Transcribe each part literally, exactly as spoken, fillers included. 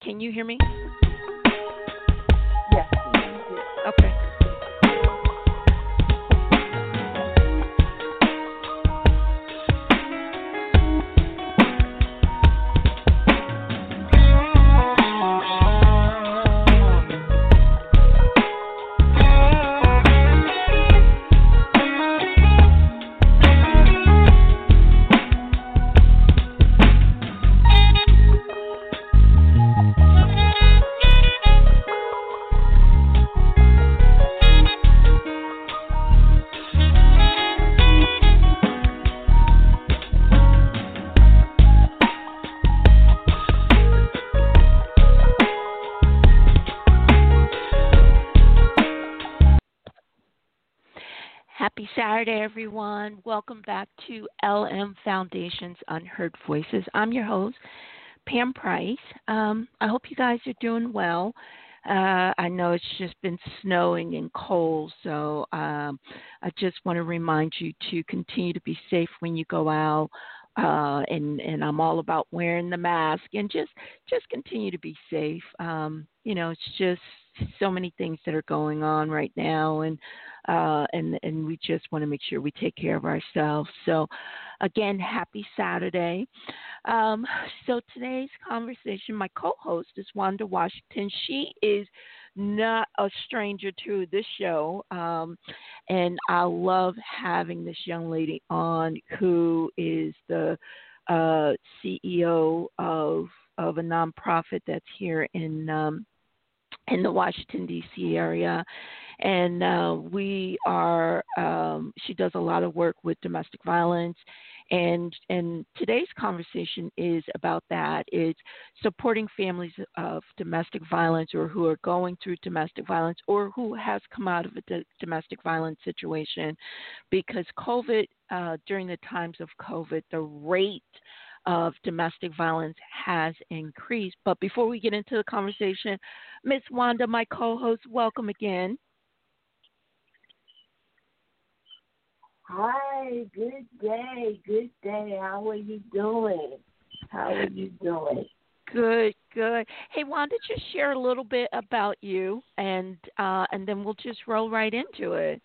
Can you hear me? Yes. Okay. Happy Saturday, everyone. Welcome back to L M Foundation's Unheard Voices. I'm your host, Pam Price. Um, I hope you guys are doing well. Uh, I know it's just been snowing and cold, so um, I just want to remind you to continue to be safe when you go out. Uh, and, and I'm all about wearing the mask and just just continue to be safe. Um, you know, it's just so many things that are going on right now, and uh, and and we just want to make sure we take care of ourselves. So, again, happy Saturday. Um, so today's conversation, my co-host is Wanda Washington. She is not a stranger to this show, um, and I love having this young lady on who is the uh, C E O of of a nonprofit that's here in um, in the Washington, D C area. And uh, we are, um, she does a lot of work with domestic violence. And, and today's conversation is about that. It's supporting families of domestic violence or who are going through domestic violence or who has come out of a d- domestic violence situation. Because COVID, uh, during the times of COVID, the rate of domestic violence has increased. But before we get into the conversation, Miss Wanda, my co-host, welcome again. Hi, good day, good day. How are you doing? How are you doing? Good, good. Hey, Wanda, just share a little bit about you, and uh, and then we'll just roll right into it.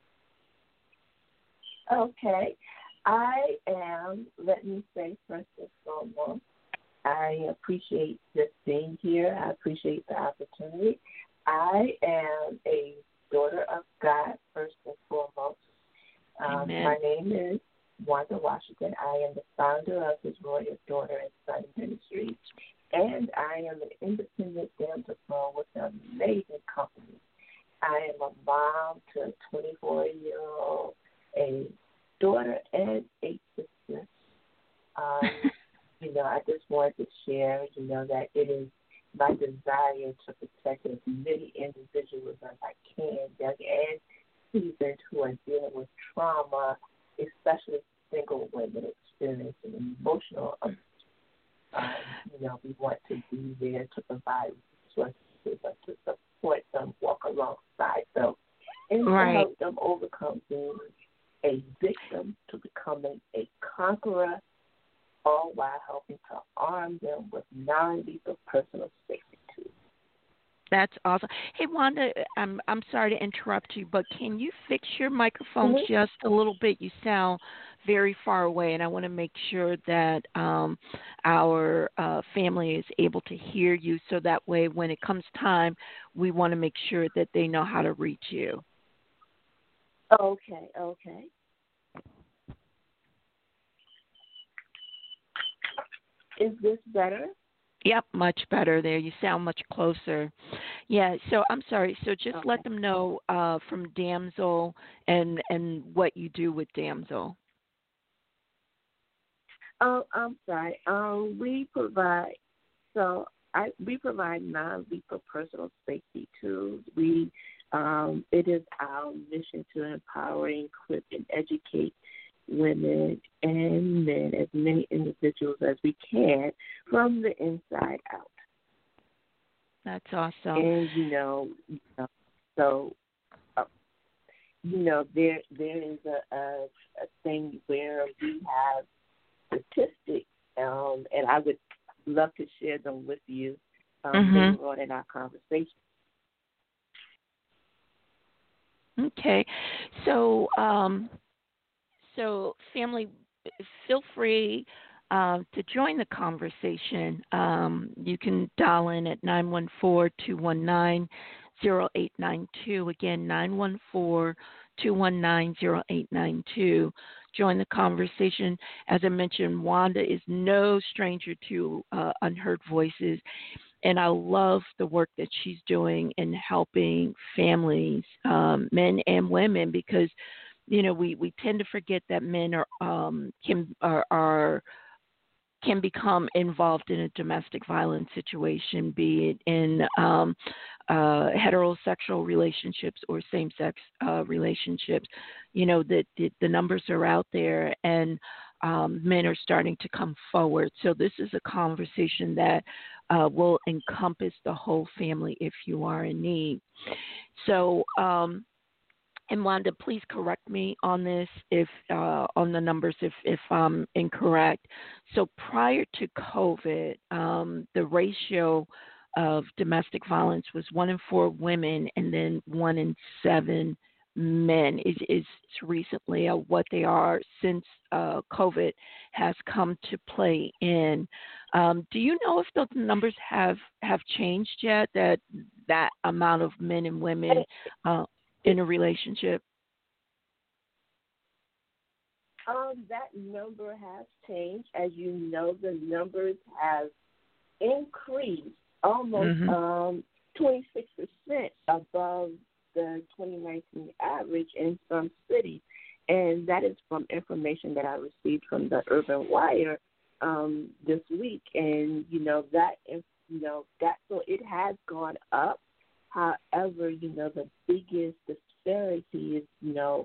Okay. I am, let me say first and foremost, I appreciate just being here. I appreciate the opportunity. I am a daughter of God, first and foremost. Um, my name is Wanda Washington. I am the founder of His Royal Daughter and Son Ministries, and I am an independent dancer with an amazing company. I am a mom to a twenty-four-year-old, a daughter, and a sister. Um, you know, I just wanted to share, you know, that it is my desire to protect as many individuals as I can, young and seasoned, who are dealing with trauma, especially single women experiencing emotional abuse. Um, you know, we want to be there to provide resources and to support them, walk alongside them, and Right. to help them overcome being a victim to becoming a conqueror, all while helping to arm them with non-lethal personal safety tools. That's awesome. Hey, Wanda, I'm I'm sorry to interrupt you, but can you fix your microphone Mm-hmm. just a little bit? You sound very far away, and I want to make sure that um, our uh, family is able to hear you, so that way when it comes time, we want to make sure that they know how to reach you. Okay, okay. Is this better? Yep, much better there. You sound much closer. Yeah, so I'm sorry. So just Okay. let them know uh, from Damsel and and what you do with Damsel. Oh, I'm sorry. Um, we provide so I we provide non-lethal personal safety tools. We um, it is our mission to empower, equip, and educate women and men, as many individuals as we can, from the inside out. That's awesome. And you know, you know so uh, you know there there is a, a a thing where we have statistics, um, and I would love to share them with you. um, Mhm. later on in our conversation. Okay. So, um, so family, feel free uh, to join the conversation. Um, you can dial in at nine one four, two one nine, zero eight nine two. Again, nine one four, two one nine, zero eight nine two. Join the conversation. As I mentioned, Wanda is no stranger to uh, Unheard Voices, and I love the work that she's doing in helping families, um, men and women, because you know we, we tend to forget that men are um, can are, are can become involved in a domestic violence situation, be it in um, uh, heterosexual relationships or same-sex uh, relationships. You know that the, the numbers are out there, and um, men are starting to come forward. So this is a conversation that uh, will encompass the whole family if you are in need. So. Um, and Wanda, please correct me on this if uh, on the numbers if if I'm incorrect. So prior to COVID, um, the ratio of domestic violence was one in four women, and then one in seven men. Is is recently uh, what they are since uh, COVID has come to play in. Um, do you know if those numbers have have changed yet? That that amount of men and women. Uh, in a relationship? Um, that number has changed. As you know, the numbers have increased almost Mhm. um, twenty-six percent above the twenty nineteen average in some cities. And that is from information that I received from the Urban Wire um, this week. And, you know, that, is, you know, that, so it has gone up. However, you know, the biggest disparity is, you know,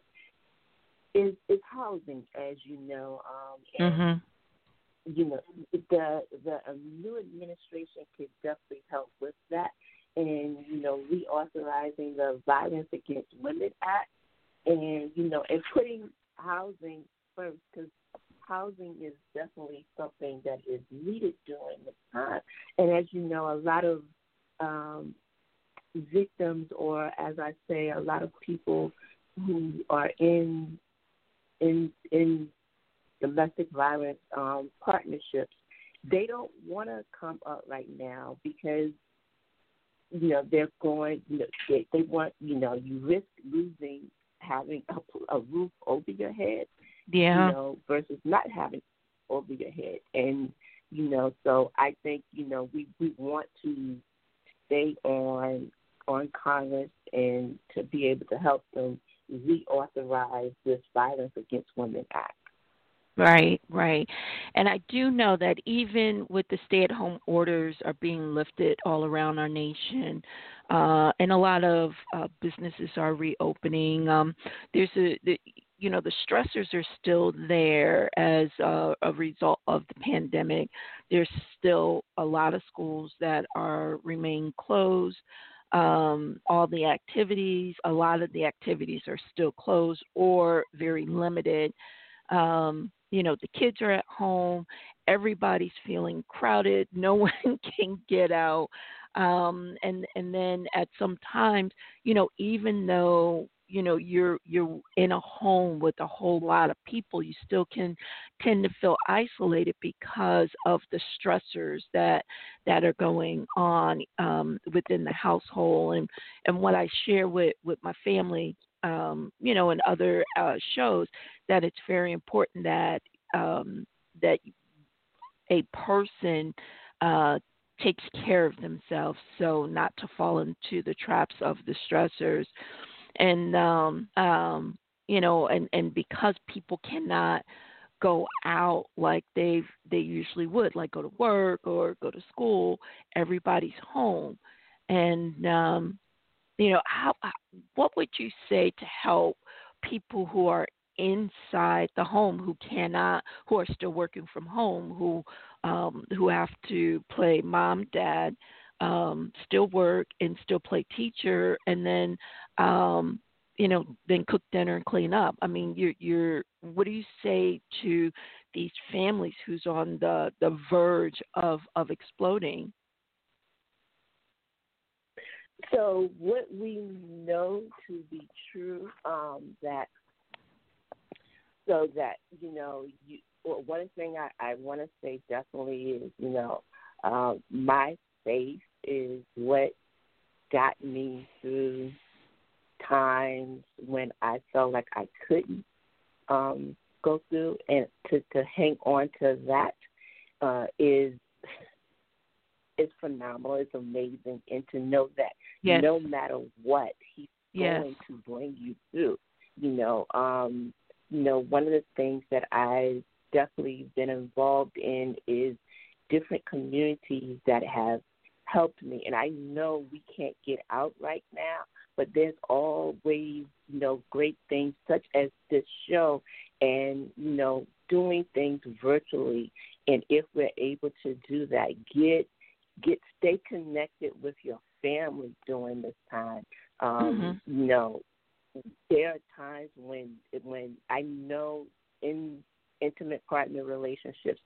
is, is housing, as you know. Um, and, Mhm. you know, the the um, new administration could definitely help with that. And, you know, reauthorizing the Violence Against Women Act and, you know, and putting housing first, because housing is definitely something that is needed during the time. And as you know, a lot of um, victims, or as I say, a lot of people who are in in in domestic violence um, partnerships, they don't want to come up right now because you know they're going. You know, they, they want you know you risk losing having a, a roof over your head, you Yeah. know, versus not having over your head. And you know, so I think you know we we want to stay on on Congress and to be able to help them reauthorize this Violence Against Women Act. Right, right. And I do know that even with the stay-at-home orders are being lifted all around our nation, uh, and a lot of uh, businesses are reopening. Um, there's a, the, you know, the stressors are still there as uh, a result of the pandemic. There's still a lot of schools that are remain closed. Um, all the activities, a lot of the activities are still closed or very limited. Um, you know, the kids are at home, everybody's feeling crowded, no one can get out. Um, and and then at some times, you know, even though you know you're you're in a home with a whole lot of people, you still can tend to feel isolated because of the stressors that that are going on um, within the household. And and what I share with with my family, um, you know, and other uh, shows, that it's very important that um, that a person uh, takes care of themselves, so not to fall into the traps of the stressors. And um, um, you know, and and because people cannot go out like they they usually would, like go to work or go to school, everybody's home. And um, you know, how what would you say to help people who are inside the home, who cannot, who are still working from home, who um, who have to play mom, dad, um, still work and still play teacher, and then um, you know, then cook dinner and clean up. I mean, you're you're. What do you say to these families who's on the the verge of of exploding? So what we know to be true, um, that so that you know, you, well, one thing I, I want to say definitely is, you know, uh, my faith is what got me through times when I felt like I couldn't um, go through, and to, to hang on to that uh, is is phenomenal. It's amazing, and to know that Yes. no matter what, He's Yes. going to bring you through. You know, um, you know, one of the things that I've definitely been involved in is different communities that have helped me, and I know we can't get out right now, but there's always, you know, great things such as this show, and you know, doing things virtually. And if we're able to do that, get get stay connected with your family during this time. Um, Mm-hmm. You know, there are times when when I know in intimate partner relationships,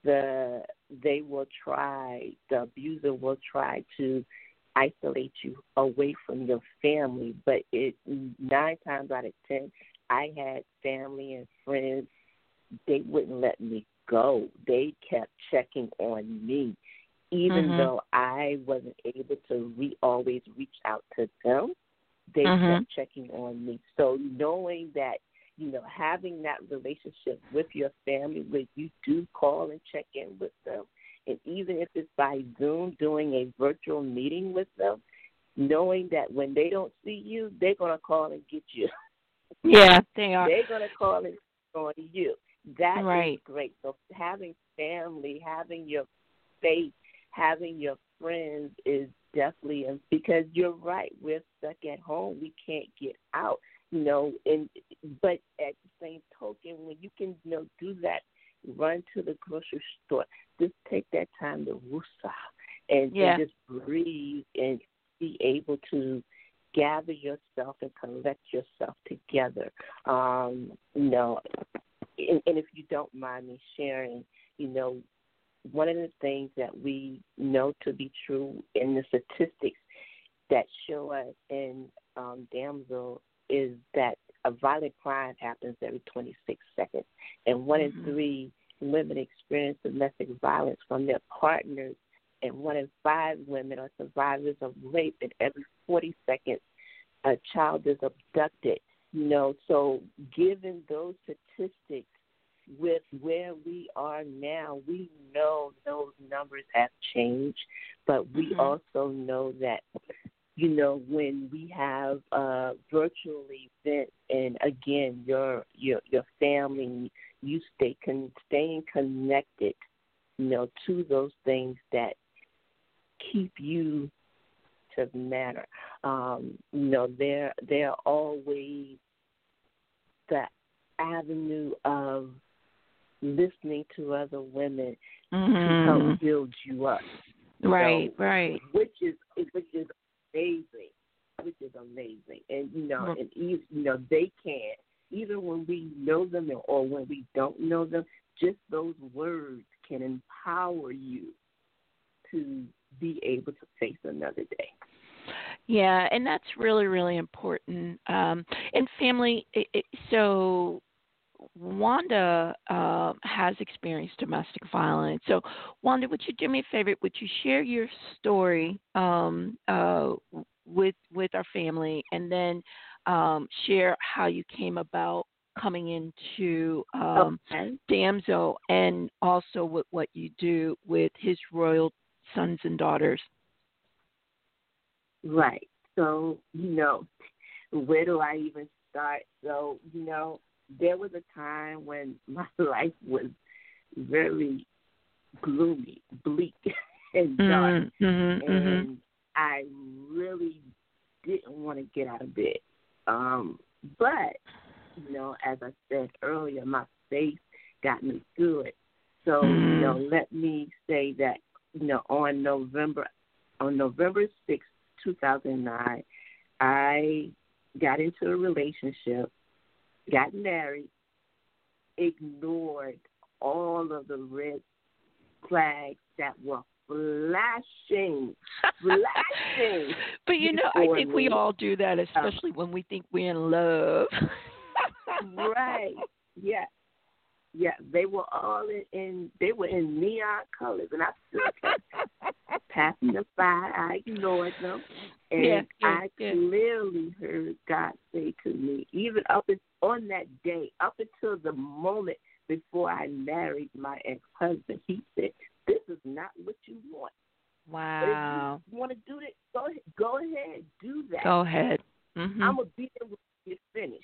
the they will try, the abuser will try to isolate you away from your family, but it nine times out of ten, I had family and friends, they wouldn't let me go. They kept checking on me, even Mm-hmm. though I wasn't able to re- always reach out to them. They Mm-hmm. kept checking on me. So knowing that, you know, having that relationship with your family where you do call and check in with them, and even if it's by Zoom, doing a virtual meeting with them, knowing that when they don't see you, they're going to call and get you. Yeah, they are. They're going to call and check on you. That Right. is great. So having family, having your faith, having your friends is definitely, because you're right, we're stuck at home, we can't get out, you know, and but at the same token, when you can, you know, do that, run to the grocery store, just take that time to woosah and, Yeah. and just breathe and be able to gather yourself and collect yourself together. Um, you know, and, and if you don't mind me sharing, you know, one of the things that we know to be true in the statistics that show us in um, Damsel is that a violent crime happens every twenty-six seconds, and one Mm-hmm. in three women experience domestic violence from their partners, and one in five women are survivors of rape, and every forty seconds a child is abducted. You know, so given those statistics, with where we are now, we know those numbers have changed, but we Mm-hmm. also know that, you know, when we have uh, virtual events, and again, your your your family, you stay con- staying connected, you know, to those things that keep you to matter. Um, you know, there there are always the avenue of listening to other women Mm-hmm. to help build you up. Right, So, right. which is which is amazing, which is amazing, and you know, Well, and even, you know, they can, even when we know them or when we don't know them, just those words can empower you to be able to face another day. yeah, and that's really, really important. Um, and family, it, it, so Wanda uh, has experienced domestic violence. So, Wanda, would you do me a favor? Would you share your story um, uh, with with our family, and then um, share how you came about coming into um, Okay. Damsel, and also with what you do with his royal sons and daughters? Right. So, you know, where do I even start? So, you know, there was a time when my life was very gloomy, bleak, and dark, Mm-hmm, mm-hmm, and I really didn't want to get out of bed. Um, but, you know, as I said earlier, my faith got me through it. So, you know, mm-hmm. let me say that, you know, on November on November sixth, two thousand nine, I got into a relationship, got married, ignored all of the red flags that were flashing, flashing. But, you know, I think me. we all do that, especially um, when we think we're in love. Right. Yeah. Yeah. They were all in, in, they were in neon colors, and I still kept passing them by. I ignored them. And yeah, yeah, I yeah. clearly heard God say to me, even up in, on that day, up until the moment before I married my ex-husband, he said, this is not what you want. Wow. If you want to do that, go ahead, go ahead, do that. Go ahead. Mm-hmm. I'm going to be there when you finish.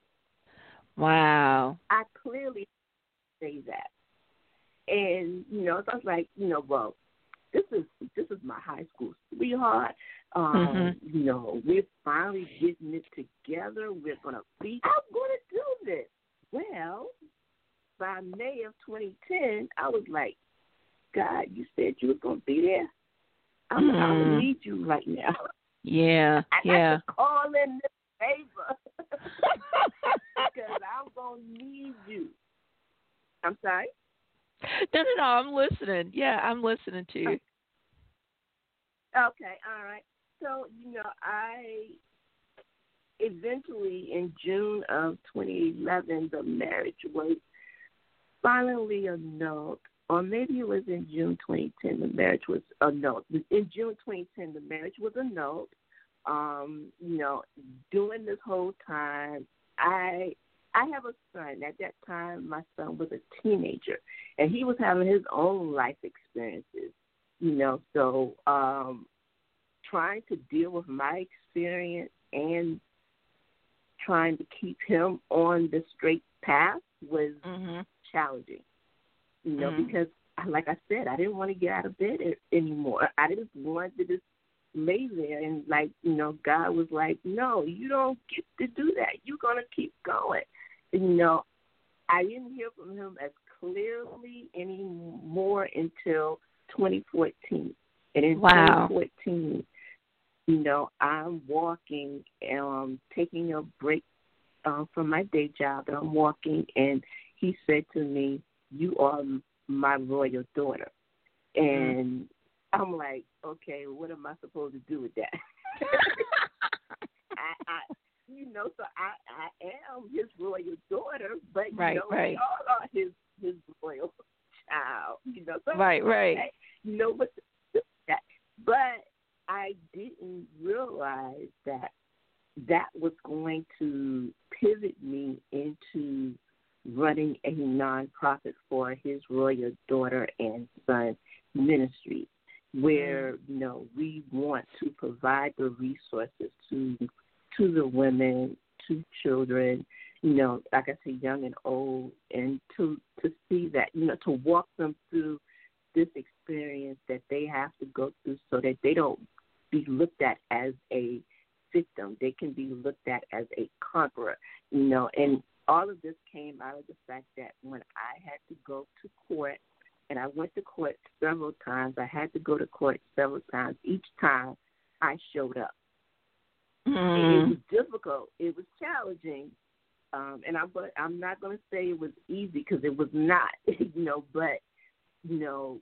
Wow. I clearly say that. And, you know, so I was like, you know, well, this is this is my high school sweetheart. Um, mm-hmm. You know, we're finally getting it together. We're going to be, I'm going to do this. Well, by May of twenty ten, I was like, God, you said you were going to be there. I'm, mm. I'm going to need you right now. Yeah, I yeah. got to call in this favor because I'm going to need you. I'm sorry? No, no, no, I'm listening. Yeah, I'm listening to you. Okay, all right. So, you know, I eventually in June of twenty eleven, the marriage was finally annulled. Or maybe it was in June twenty ten, the marriage was annulled. In June twenty ten, the marriage was annulled. Um, you know, during this whole time, I I have a son. At that time, my son was a teenager, and he was having his own life experiences, you know. So um, trying to deal with my experience and trying to keep him on the straight path was mm-hmm. challenging, you know, mm-hmm. because, like I said, I didn't want to get out of bed anymore. I didn't want to just lay there and, like, you know, God was like, no, you don't get to do that. You're going to keep going. And, you know, I didn't hear from him as clearly anymore until twenty fourteen. And in wow. twenty fourteen, you know, I'm walking, um, taking a break um, from my day job, and I'm walking, and he said to me, you are my royal daughter. And mm-hmm. I'm like, okay, what am I supposed to do with that? I, I, you know, so I, I am his royal daughter, but you right, know, right. we all are his his royal child. You know, so right, right. Okay, you know, but that, but I didn't realize that that was going to pivot me into running a nonprofit for his royal daughter and son ministry, where, you know, we want to provide the resources to to the women, to children, you know, like I say, young and old, and to to see that, you know, to walk them through this experience that they have to go through so that they don't be looked at as a victim. They can be looked at as a conqueror, you know, and all of this came out of the fact that when I had to go to court, and I went to court several times, I had to go to court several times. Each time I showed up. Mm. It was difficult. It was challenging. Um, and I'm, but I'm not going to say it was easy because it was not, you know, but, you know,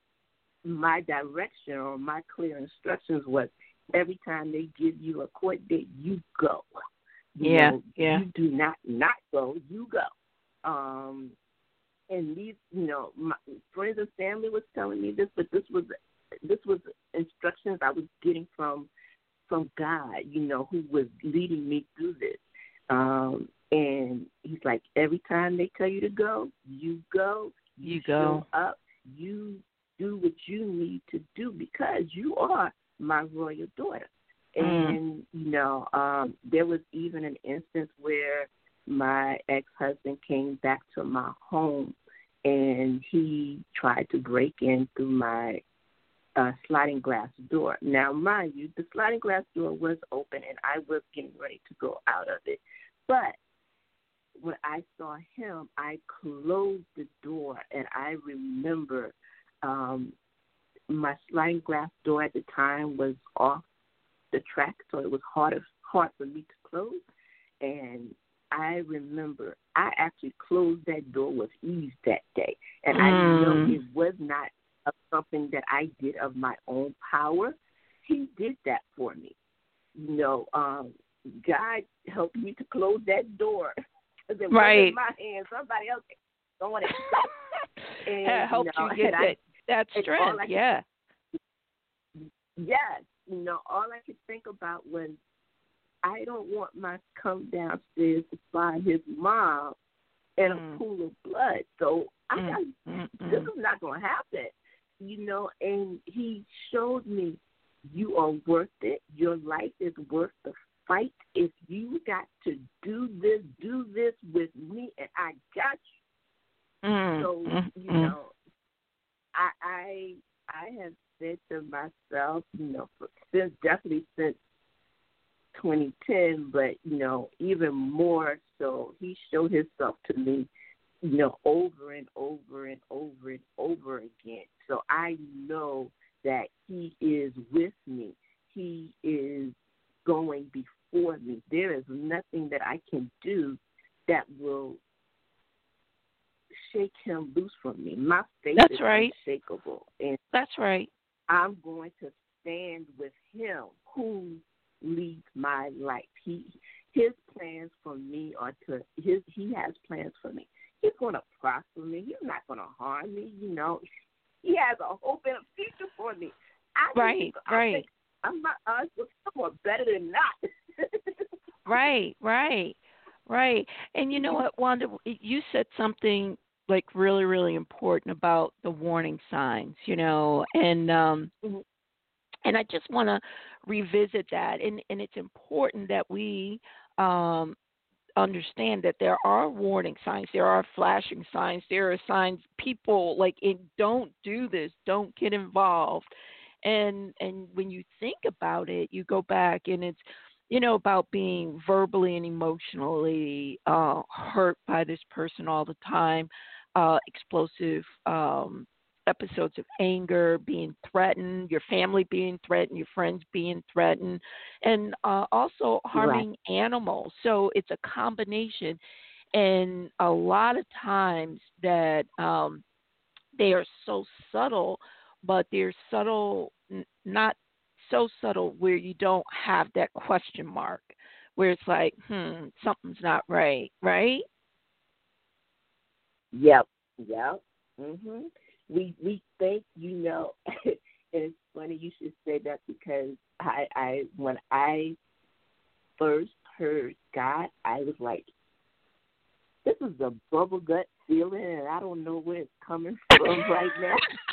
my direction or my clear instructions was every time they give you a court date, you go. You yeah, know, yeah. You do not not go, you go. Um, and these, you know, my friends and family was telling me this, but this was this was instructions I was getting from from God, you know, who was leading me through this. Um, and he's like, every time they tell you to go, you go. You, you show go up. You do what you need to do because you are my royal daughter. And, you know, um, there was even an instance where my ex-husband came back to my home and he tried to break in through my uh, sliding glass door. Now, mind you, the sliding glass door was open and I was getting ready to go out of it. But when I saw him, I closed the door, and I remember um, my sliding glass door at the time was off the track, so it was hard, hard for me to close. And I remember I actually closed that door with ease that day. And mm. I know it was not of something that I did of my own power, he did that for me. You know, um, God helped me to close that door. Because it right. wasn't my hand. Somebody else going it. And, That helped you, know, you get that, I, that strength, yeah. Could, yes. You know, all I could think about was, I don't want my come downstairs to find his mom in mm. a pool of blood. So I mm. got, Mm-mm. this is not going to happen. You know, and he showed me, you are worth it. Your life is worth the fight. If you got to do this, do this with me, and I got you. Mm. So, Mm. you know, I, I I have said to myself, you know, for, since definitely since twenty ten, but, you know, even more so, he showed himself to me, you know, over and over and over and over again. So I know that he is with me. He is going before me. There is nothing that I can do that will shake him loose from me. My faith That's is right. unshakable. And that's right. I'm going to stand with him who leads my life. He his plans for me are to his he has plans for me. He's gonna prosper me. He's not gonna harm me, you know. He has a hope and a future for me. I right, think, I right. think I'm not us with someone better than not. right, right, right. And you know what, Wanda, you said something like really, really important about the warning signs, you know, and um mm-hmm. and I just want to revisit that, and and it's important that we um understand that there are warning signs, there are flashing signs, there are signs people like it, don't do this, don't get involved. And and when you think about it, you go back and it's, you know, about being verbally and emotionally uh, hurt by this person all the time, uh, explosive um, episodes of anger, being threatened, your family being threatened, your friends being threatened, and uh, also harming Right. animals. So it's a combination. And a lot of times that um, they are so subtle, but they're subtle, n- not so subtle where you don't have that question mark, where it's like, hmm, something's not right, right? Yep. Yep. Mhm. We we think, you know, and it's funny you should say that because I I when I first heard God, I was like, this is a bubble gut feeling, and I don't know where it's coming from right now.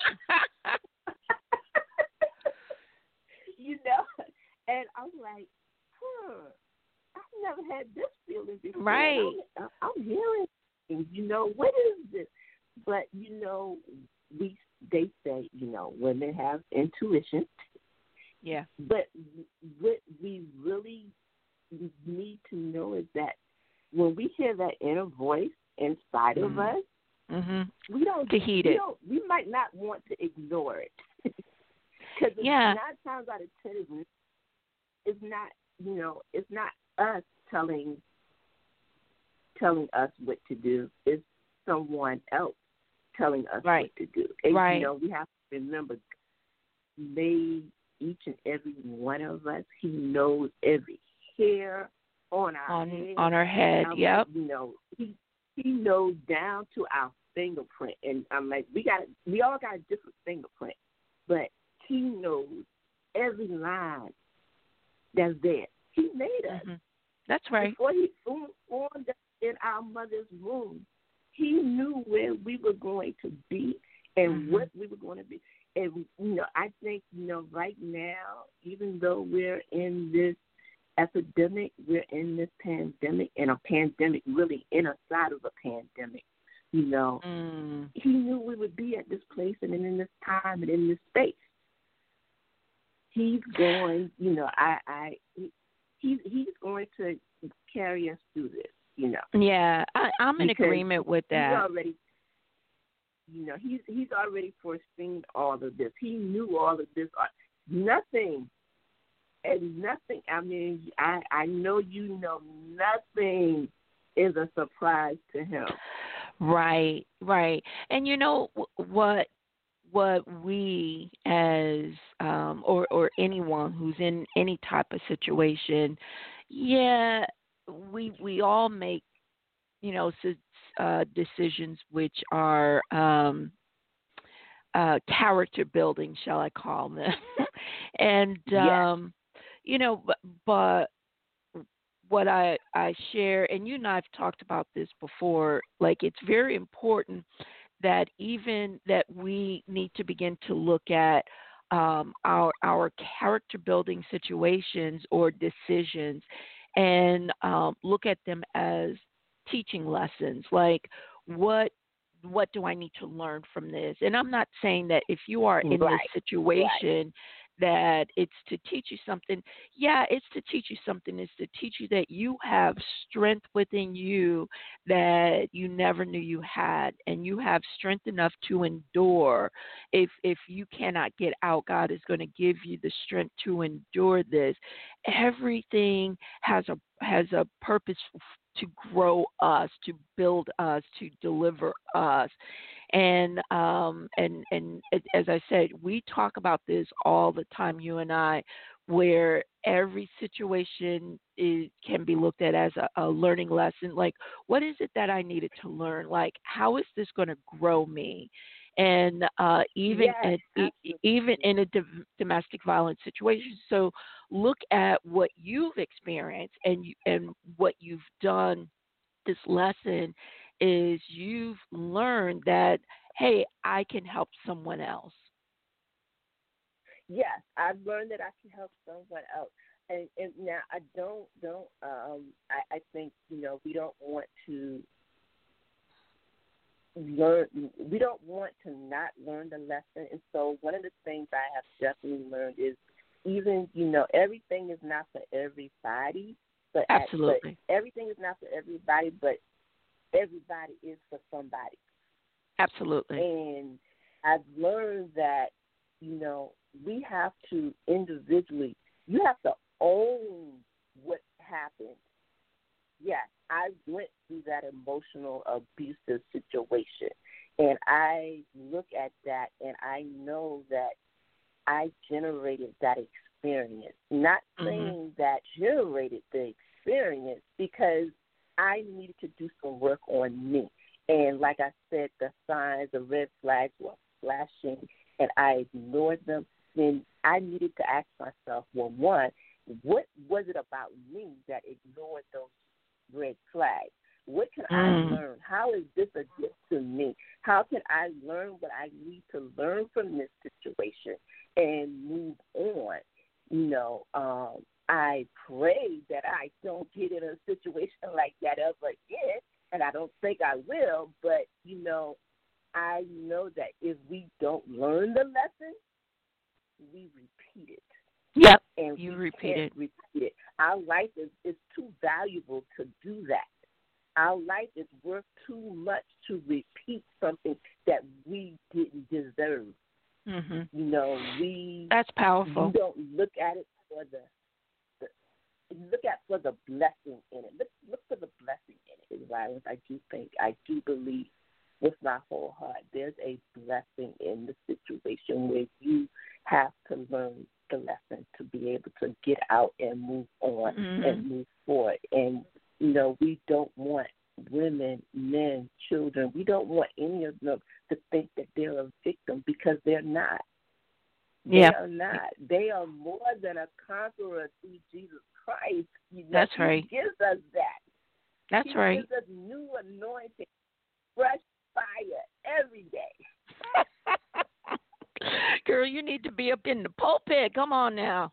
You know, and I'm like, huh, I've never had this feeling before. Right. I'm, I'm hearing things, you know, what is this? But, you know, we they say, you know, women have intuition. Yeah. But what we really need to know is that when we hear that inner voice inside mm. of us, mm-hmm. we don't to heed we it. Don't, we might not want to ignore it. Because yeah. nine times out of ten, it's, it's not, you know, it's not us telling telling us what to do. It's someone else telling us right. what to do. And, right. you know, we have to remember, made each and every one of us. He knows every hair on our on, head. On our head, I'm yep. Like, you know, he he knows down to our fingerprint. And I'm like, we got we all got a different fingerprint, but he knows every line that's there. He made us. Mm-hmm. That's right. Before he formed us in our mother's womb, he knew where we were going to be and mm-hmm. what we were going to be. And, you know, I think, you know, right now, even though we're in this epidemic, we're in this pandemic, and a pandemic really inside of a pandemic, you know, mm. he knew we would be at this place and in this time and in this space. He's going, you know, I, I, he, he's going to carry us through this, you know. Yeah, I, I'm in agreement with that. He's already, you know, he's he's already foreseen all of this. He knew all of this. Nothing, and nothing. I mean, I I know you know nothing is a surprise to him. Right, right. And you know what what we as um, or or anyone who's in any type of situation, yeah, we we all make you know s- uh, decisions which are um, uh, character building, shall I call them? and Yes. um, you know, but, but what I I share, and you and I have talked about this before. Like it's very important that even that we need to begin to look at um, our our character building situations or decisions, and um, look at them as teaching lessons. Like what what do I need to learn from this? And I'm not saying that if you are in this Right. Right. situation that it's to teach you something. Yeah, it's to teach you something. It's to teach you that you have strength within you that you never knew you had, and you have strength enough to endure. If if you cannot get out, God is going to give you the strength to endure this. Everything has a has a purpose to grow us, to build us, to deliver us. And um, and and as I said, we talk about this all the time, you and I, where every situation is, can be looked at as a, a learning lesson. Like, what is it that I needed to learn? Like, how is this going to grow me? And uh, even Yes, at, e- e- even absolutely. in a dom- domestic violence situation, so look at what you've experienced and you, and what you've done. This lesson is you've learned that, hey, I can help someone else. Yes, I've learned that I can help someone else. And, and now I don't don't um I, I think, you know, we don't want to learn we don't want to not learn the lesson. And so one of the things I have definitely learned is, even, you know, everything is not for everybody, but at, but Absolutely. everything is not for everybody, but everybody is for somebody. Absolutely. And I've learned that, you know, we have to individually, you have to own what happened. Yes, I went through that emotional abusive situation. And I look at that and I know that I generated that experience. Not Mhm. saying that generated the experience, because I needed to do some work on me. And like I said, the signs, the red flags were flashing, and I ignored them. Then I needed to ask myself, well, one, what was it about me that ignored those red flags? What can I Mm. learn? How is this a gift to me? How can I learn what I need to learn from this situation and move on? You know, um, I pray that I don't get in a situation like that ever again, and I don't think I will. But, you know, I know that if we don't learn the lesson, we repeat it, Yep. and You we repeat can't it. repeat it. Our life is, is too valuable to do that. Our life is worth too much to repeat something that we didn't deserve. Mhm. You know, we That's you powerful. don't look at it for the, the you look at for the blessing in it. Look look for the blessing in it. Violence, I do think, I do believe with my whole heart, there's a blessing in the situation where you have to learn the lesson to be able to get out and move on and Mhm. move forward. And, you know, we don't want women, men, children, we don't want any of them to think that they're a victim, because they're not. They Yeah. are not. They are more than a conqueror through Jesus Christ. You know, That's He right. gives us that. That's He right. gives us new anointing, fresh fire every day. Girl, you need to be up in the pulpit. Come on now.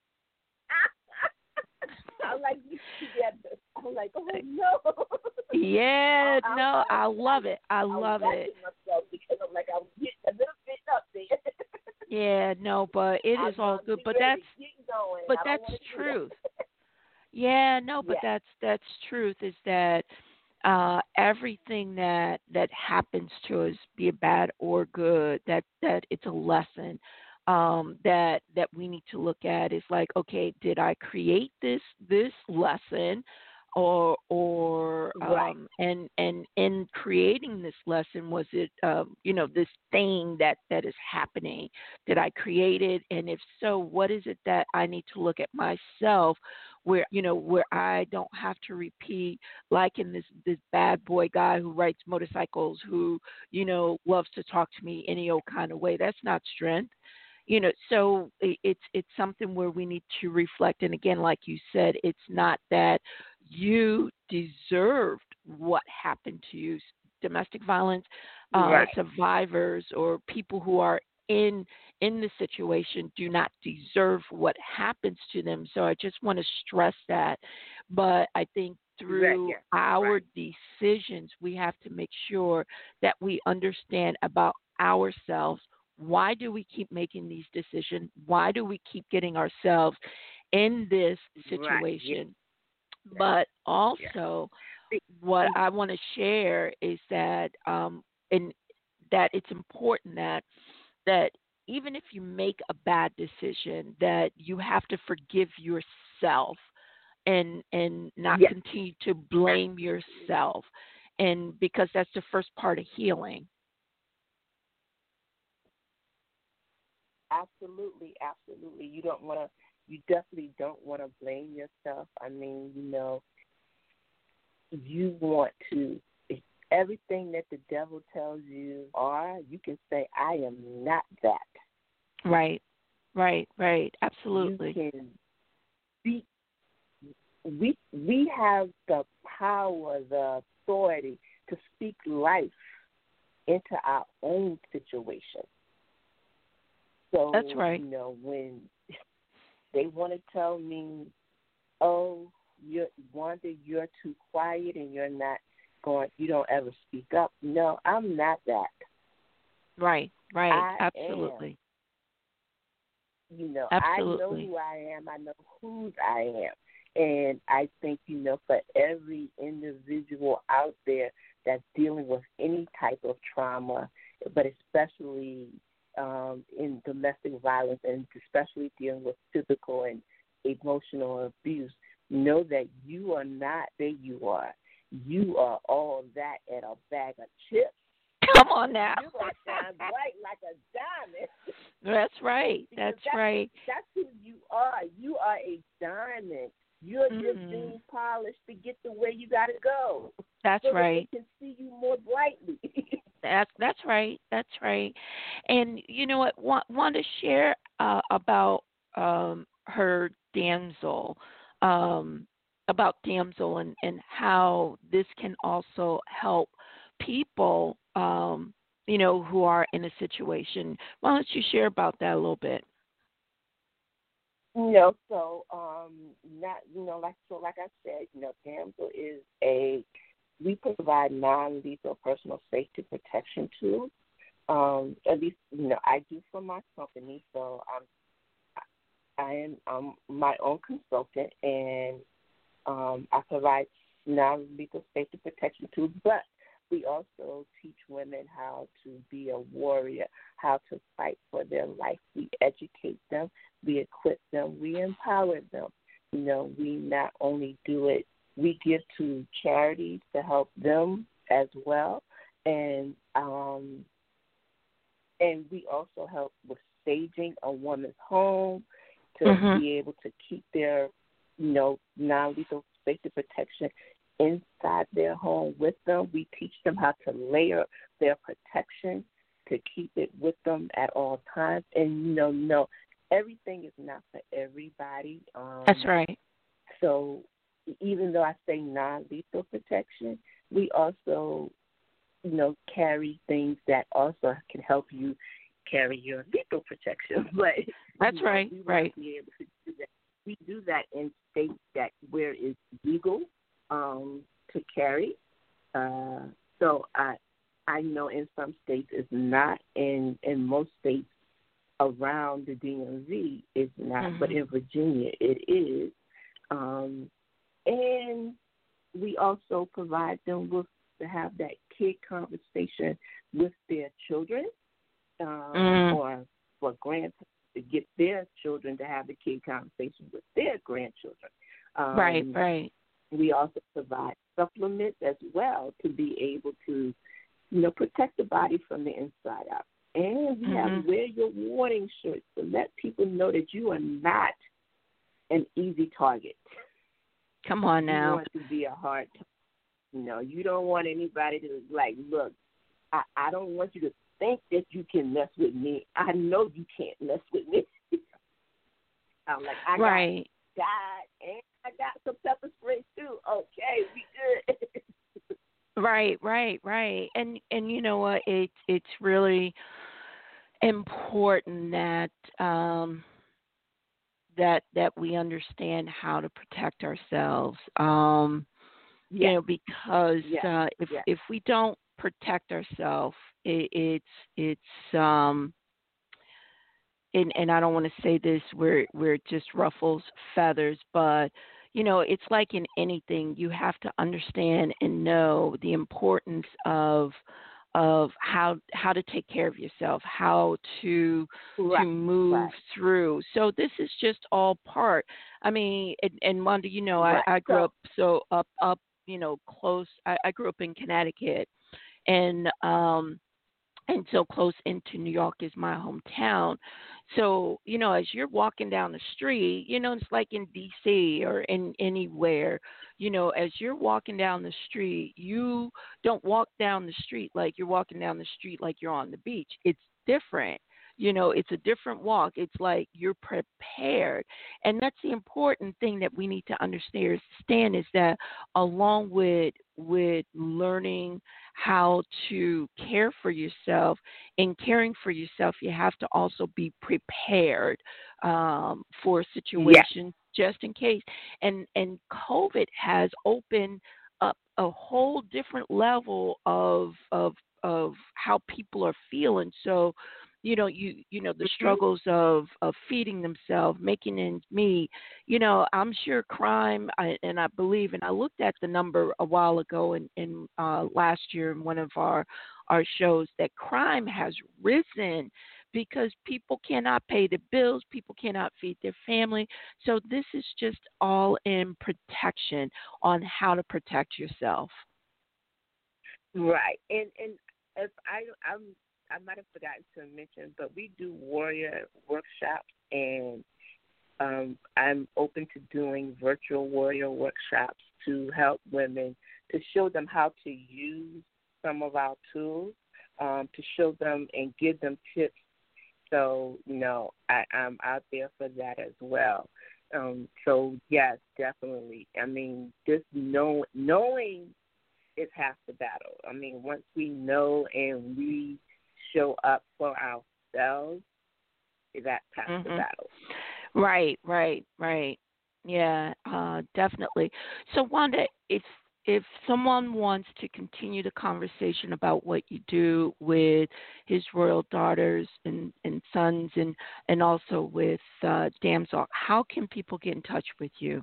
I like these together. I'm like, oh no. Yeah, I, no, I, I I, love it. I I was love it. watching myself because I'm like, I'm getting a little bit up there. Yeah, no, but it is I'm, all I'm good. getting But ready that's to get going, and but I don't that's want to do truth. that. Yeah, no, but Yes. that's that's truth is that uh everything that that happens to us, be it bad or good, that that it's a lesson um that that we need to look at is like, okay, did I create this this lesson, or or Right. um and and in creating this lesson, was it um you know, this thing that that is happening, did I create it? And if so, what is it that I need to look at myself, where you know, where I don't have to repeat, like in this this bad boy guy who rides motorcycles, who you know, loves to talk to me any old kind of way. That's not strength. You know, so i- it's it's something where we need to reflect. And again, like you said, it's not that you deserved what happened to you. Domestic violence uh, Right. survivors or people who are in in the situation do not deserve what happens to them. So I just want to stress that. But I think Right. through Yes. our Right. decisions, we have to make sure that we understand about ourselves. Why do we keep making these decisions? Why do we keep getting ourselves in this Right. Yes. situation? Yes. But Yes. also, See, what mm, I want to share is that, um, and that it's important that that even if you make a bad decision, that you have to forgive yourself and and not yes. continue to blame yourself, and because that's the first part of healing. Absolutely. Absolutely. You don't want to. You definitely don't want to blame yourself. I mean, you know, you want to. If everything that the devil tells you are, you can say, "I am not that." Right, right, right. You Absolutely. can speak. We we have the power, the authority to speak life into our own situation. That's So, right. you know, when they want to tell me, oh, you're Wanda, you're too quiet and you're not going, you don't ever speak up. No, I'm not that. Right, right. I am. Absolutely. You know, I know Absolutely. who I am. I know whose I am. And I think, you know, for every individual out there that's dealing with any type of trauma, but especially um, in domestic violence and especially dealing with physical and emotional abuse, know that you are not there you are. You are all that and a bag of chips. Come on now. You're going to shine bright like a diamond. That's right. Because That's that's right. that's who you are. You are a diamond. You're just Mm, being polished to get to where you got to go, that's so that they right. can see you more brightly. That's that's right. That's right. And you know what? Want, want to share uh, about um, her damsel, um, about damsel, and and how this can also help people, um, you know, who are in a situation. Why don't you share about that a little bit? you know, so um, not you know, like so, like I said, you know, Damsel is a we provide non-lethal personal safety protection tools. Um, at least you know, I do for my company. So I'm I am um, my own consultant, and um, I provide non-lethal safety protection tools, but we also teach women how to be a warrior, how to fight for their life. We educate them, we equip them, we empower them. You know, we not only do it, we give to charities to help them as well, and um, and we also help with staging a woman's home to Mhm. be able to keep their, you know, non-lethal safety protection inside their home with them. We teach them how to layer their protection to keep it with them at all times. And, you know, no, everything is not for everybody. That's Um, right. so even though I say non-lethal protection, we also, you know, carry things that also can help you carry your lethal protection. But That's you know, right. we want Right. to be able to do that. We do that in states that where it's legal um, to carry. Uh, so I I know in some states it's not, and in most states around the D M V it's not, but Mhm. in Virginia it is. Um, and we also provide them with to have that kid conversation with their children, um, Mm. or for grandparents to get their children to have the kid conversation with their grandchildren. Right. Um, Right. We also provide supplements as well to be able to, you know, protect the body from the inside out. And we have Mm-hmm. wear your warning shirts to let people know that you are not an easy target. Come on You now. want to be a hard target. You know, you don't want anybody to, like, look, I, I don't want you to think that you can mess with me. I know you can't mess with me. I'm like, I Right. got God, and I got some pepper spray too. Okay, we good. Right, right, right. And and you know what? It's it's really important that um that that we understand how to protect ourselves. Um, you Yes, know, because yes, uh, if yes. if we don't protect ourselves, it, it's it's um, and and I don't want to say this where where it just ruffles feathers, but you know, it's like in anything, you have to understand and know the importance of of how how to take care of yourself, how to to Right, move right, through. So this is just all part. I mean, and, and Wanda, you know, I, right. I grew So, up so up up, you know, close. I, I grew up in Connecticut, and um and so close into New York is my hometown. So, you know, as you're walking down the street, you know, it's like in D C or in anywhere, you know, as you're walking down the street, you don't walk down the street like you're walking down the street like you're on the beach. It's different. You know, it's a different walk. It's like you're prepared. And that's the important thing that we need to understand is that along with with learning how to care for yourself. In caring for yourself, you have to also be prepared um, for yes, situations just in case. And and COVID has opened up a whole different level of of of how people are feeling. So, you know, you you know the hmm struggles of of feeding themselves, making ends meet. You know, I'm sure crime, I, and I believe, and I looked at the number a while ago in, in uh, last year in one of our our shows that crime has risen because people cannot pay the bills, people cannot feed their family. So this is just all in protection on how to protect yourself. right. And and if I I'm I might have forgotten to mention, but we do warrior workshops, and um, I'm open to doing virtual warrior workshops to help women to show them how to use some of our tools, um, to show them and give them tips. So, you know, I, I'm out there for that as well. Um, so, yes, definitely. I mean, just know, knowing is half the battle. I mean, once we know and we show up for ourselves, that's half the Mhm. battle. Right, right, right. Yeah, uh, definitely. So, Wanda, if if someone wants to continue the conversation about what you do with his royal daughters and, and sons, and and also with uh, Damsel, how can people get in touch with you?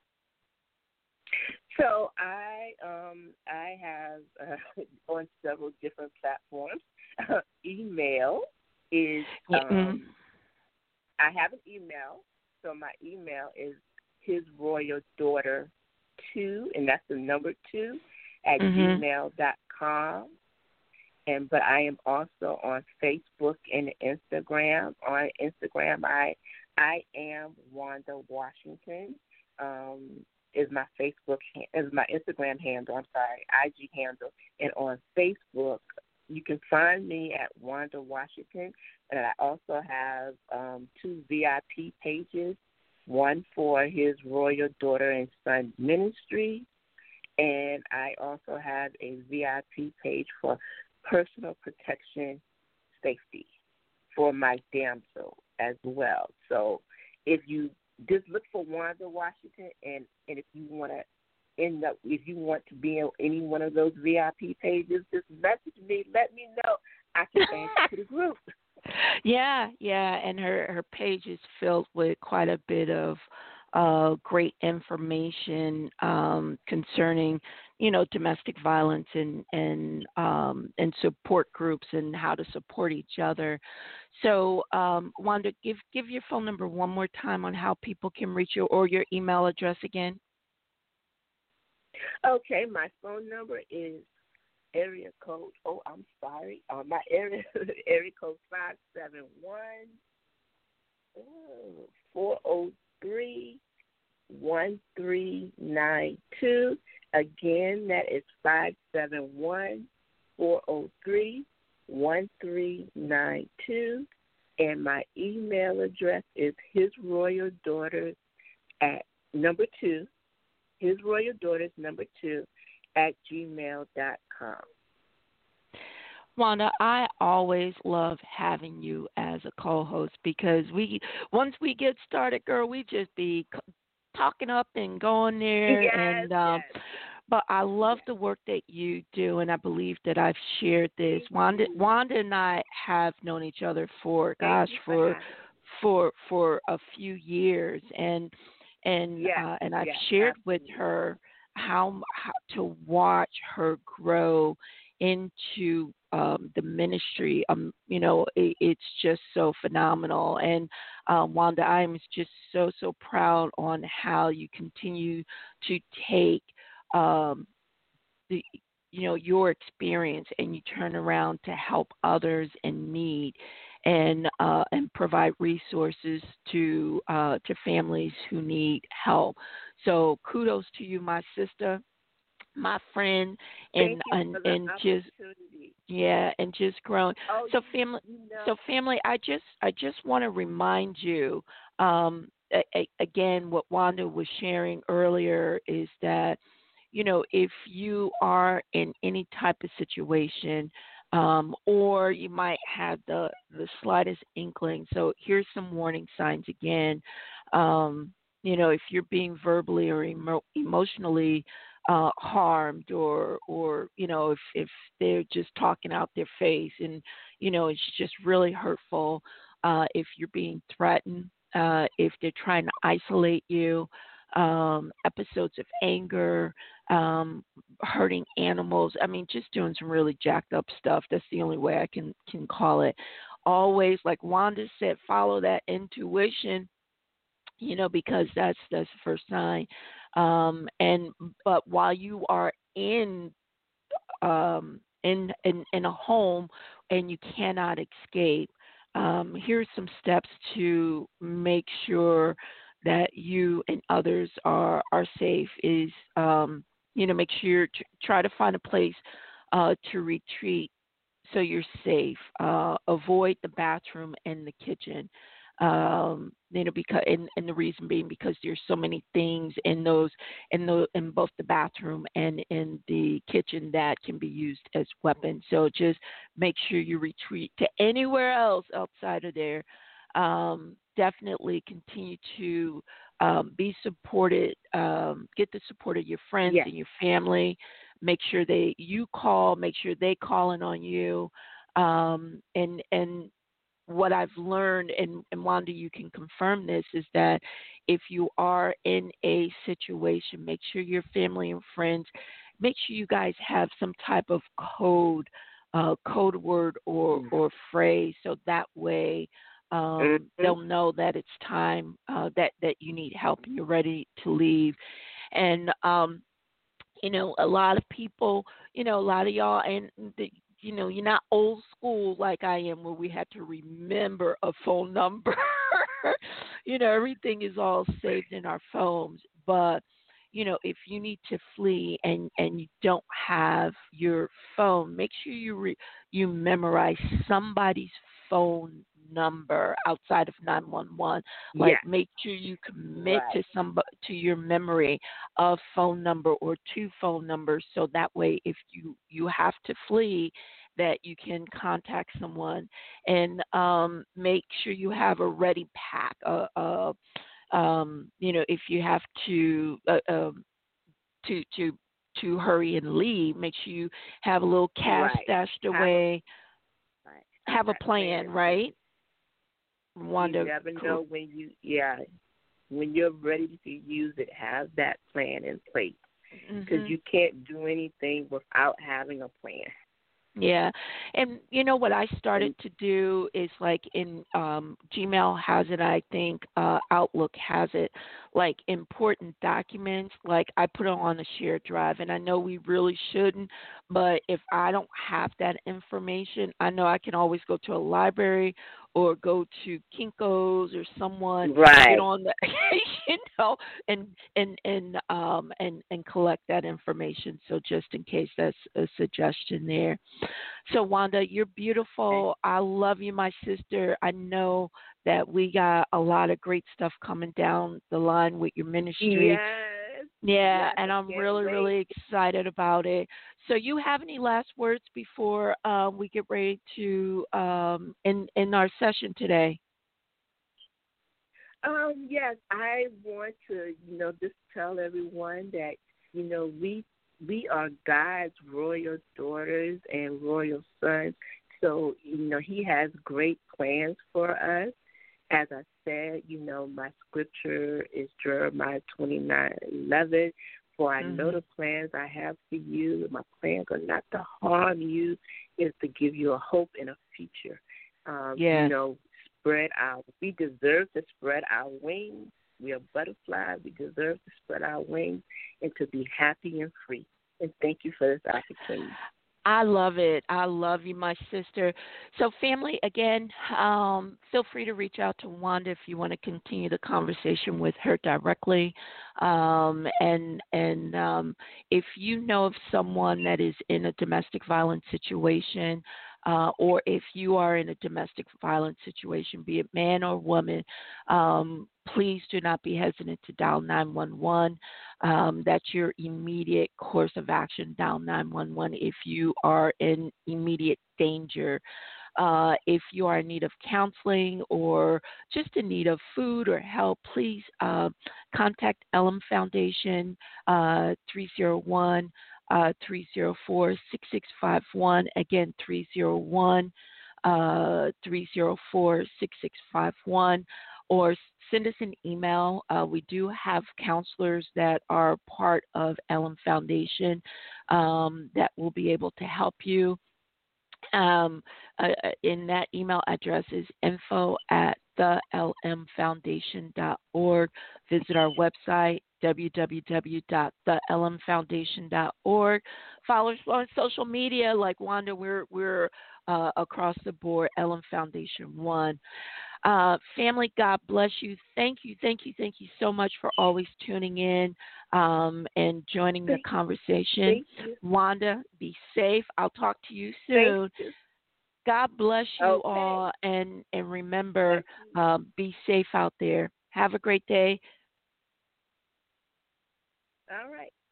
So I um I have uh, on several different platforms. Email is Yeah, mm, um I have an email. So my email is his royal daughter two, and that's the number two at mhm, gmail dot com. And but I am also on Facebook and Instagram. On Instagram, I I am Wanda Washington. Um, is my Facebook is my Instagram handle. I'm sorry, I G handle. And on Facebook, you can find me at Wanda Washington. And I also have um, two V I P pages. One for his royal daughter and son ministry, and I also have a V I P page for personal protection safety for my damsel as well. So if you just look for Wanda Washington, and, and if you want to end up, if you want to be on any one of those V I P pages, just message me, let me know. I can add you to the group. yeah, yeah, and her her page is filled with quite a bit of uh, great information um, concerning, you know, domestic violence and and um, and support groups and how to support each other. So, um, Wanda, give give your phone number one more time on how people can reach you or your email address again. Okay, my phone number is area code. Oh, I'm sorry. Uh, my area area code five seven one four zero three one three nine two. Again, that is five seven one four zero three one three nine two. And my email address is his royal daughters at number two, his royal daughters number two at gmail dot com. Wanda, I always love having you as a co-host because we, once we get started, girl, we just be c- talking up and going there. Yes, And um, yes. but I love the work that you do, and I believe that I've shared this. Wanda, Wanda and I have known each other for, gosh, for for for a few years, and and Yes, uh, and I've yes, shared with absolutely. her how, how to watch her grow into um, the ministry. Um, you know, it, it's just so phenomenal. And uh, Wanda, I'm just so so proud on how you continue to take um, the you know your experience and you turn around to help others in need and uh, and provide resources to uh, to families who need help. So kudos to you, my sister, my friend, Thank and you and for the and just opportunity. yeah, and just growing. Oh, So family, you know, so family, I just I just want to remind you um, a, a, again what Wanda was sharing earlier is that you know if you are in any type of situation. Um, or you might have the, the slightest inkling. So here's some warning signs again. Um, you know, if you're being verbally or emo- emotionally uh, harmed, or or you know if if they're just talking out their face, and you know it's just really hurtful. Uh, if you're being threatened, uh, if they're trying to isolate you, um, episodes of anger, um, hurting animals. I mean, just doing some really jacked up stuff. That's the only way I can can call it. Always, like Wanda said, follow that intuition, you know, because that's that's the first sign. Um, and but while you are in um, in, in in a home and you cannot escape, um, here's some steps to make sure that you and others are are safe. Is um, you know make sure you try to find a place uh, to retreat so you're safe. Uh, avoid the bathroom and the kitchen. Um, you know, because and, and the reason being because there's so many things in those in the in both the bathroom and in the kitchen that can be used as weapons. So just make sure you retreat to anywhere else outside of there. Um, definitely continue to um, be supported. Um, get the support of your friends yes, and your family. Make sure they you call. Make sure they calling on you. Um, and and what I've learned, and, and Wanda, you can confirm this, is that if you are in a situation, make sure your family and friends, make sure you guys have some type of code, uh, code word or, or phrase, so that way um, mm-hmm. they'll know that it's time uh, that, that you need help and you're ready to leave. And um, you know, a lot of people, you know, a lot of y'all, and the, you know, you're not old school like I am, where we had to remember a phone number. You know, everything is all saved in our phones. But you know, if you need to flee and and you don't have your phone, make sure you re, you memorize somebody's phone number outside of nine one one. Like, Yes, make sure you commit right. to some to your memory of phone number or two phone numbers, so that way if you you have to flee, that you can contact someone. And um, make sure you have a ready pack, uh, uh, um, you know, if you have to uh, um, to to to hurry and leave, make sure you have a little cash Right. stashed Have a away, right. Have have a that plan plan, in place. right? You Wanda, never know when you yeah when you're ready to use it. Have that plan in place because mm-hmm. you can't do anything without having a plan. Yeah. And you know what I And started to do is, like, in um Gmail has it, I think, uh Outlook has it. like important documents, like I put it on a shared drive, and I know we really shouldn't, but if I don't have that information, I know I can always go to a library or go to Kinko's or someone, get Right. on the, you know, and and and um and and collect that information. So just in case, that's a suggestion there. So Wanda, you're Okay. beautiful. I love you, my sister. I know that we got a lot of great stuff coming down the line with your ministry. Yes. Yeah, Yes. and I I'm can't really, wait. really excited about it. So, you have any last words before um, we get ready to um, end, end our session today? Um, yes, I want to, you know, just tell everyone that, you know, we we are God's royal daughters and royal sons. So, you know, He has great plans for us. As I said, you know, my scripture is Jeremiah twenty nine eleven. For I know Hmm. the plans I have for you. My plans are not to harm you, is to give you a hope and a future. Um, you Yes. know, spread our, we deserve to spread our wings. We are butterflies. We deserve to spread our wings and to be happy and free. And thank you for this opportunity. I love it. I love you, my sister. So, family, again, um, feel free to reach out to Wanda if you want to continue the conversation with her directly. Um, and and um, if you know of someone that is in a domestic violence situation, uh, or if you are in a domestic violence situation, be it man or woman, um, please do not be hesitant to dial nine one one. Um, that's your immediate course of action. Dial nine one one if you are in immediate danger. Uh, if you are in need of counseling or just in need of food or help, please uh, contact Elam Foundation, uh, three oh one, uh, three oh four, six six five one. Again, three oh one, uh, three oh four, six six five one. Or send us an email. Uh, we do have counselors that are part of Elam Foundation um, that will be able to help you. Um, uh, uh, in that email address is info at the l m foundation dot org. Visit our website, w w w dot the l m foundation dot org. Follow us on social media like Wanda. We're, we're uh, across the board, Ellen Foundation One. Uh, family, God bless you. Thank you, thank you, thank you so much for always tuning in um, and joining the Thank, conversation. thank you. Wanda, be safe. I'll talk to you Thank soon. you. God bless you Okay. all, and and Bless remember, you. um, be safe out there. Have a great day. All right.